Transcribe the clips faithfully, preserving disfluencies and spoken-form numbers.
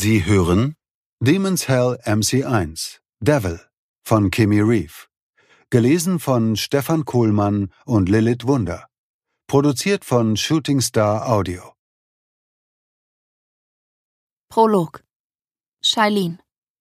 Sie hören Demon's Hell M C eins Devil von Kimi Reeve. Gelesen von Stefan Kohlmann und Lilith Wunder. Produziert von Shooting Star Audio. Prolog. Shailene.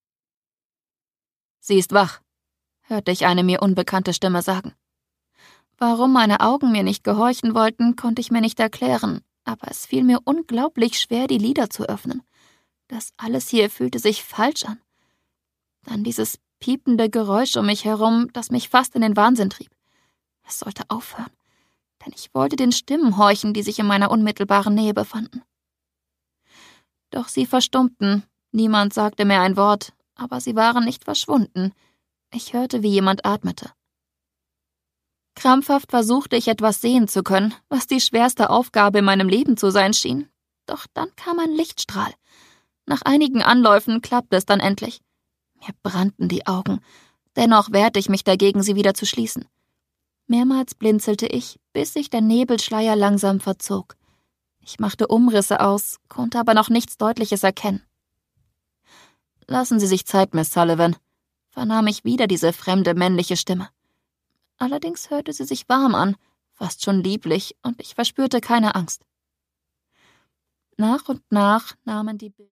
»Sie ist wach«, hörte ich eine mir unbekannte Stimme sagen. Warum meine Augen mir nicht gehorchen wollten, konnte ich mir nicht erklären, aber es fiel mir unglaublich schwer, die Lider zu öffnen. Das alles hier fühlte sich falsch an. Dann dieses piepende Geräusch um mich herum, das mich fast in den Wahnsinn trieb. Es sollte aufhören, denn ich wollte den Stimmen horchen, die sich in meiner unmittelbaren Nähe befanden. Doch sie verstummten, niemand sagte mehr ein Wort, aber sie waren nicht verschwunden. Ich hörte, wie jemand atmete. Krampfhaft versuchte ich, etwas sehen zu können, was die schwerste Aufgabe in meinem Leben zu sein schien. Doch dann kam ein Lichtstrahl. Nach einigen Anläufen klappte es dann endlich. Mir brannten die Augen. Dennoch wehrte ich mich dagegen, sie wieder zu schließen. Mehrmals blinzelte ich, bis sich der Nebelschleier langsam verzog. Ich machte Umrisse aus, konnte aber noch nichts Deutliches erkennen. »Lassen Sie sich Zeit, Miss Sullivan«, vernahm ich wieder diese fremde männliche Stimme. Allerdings hörte sie sich warm an, fast schon lieblich, und ich verspürte keine Angst. Nach und nach nahmen die Bilder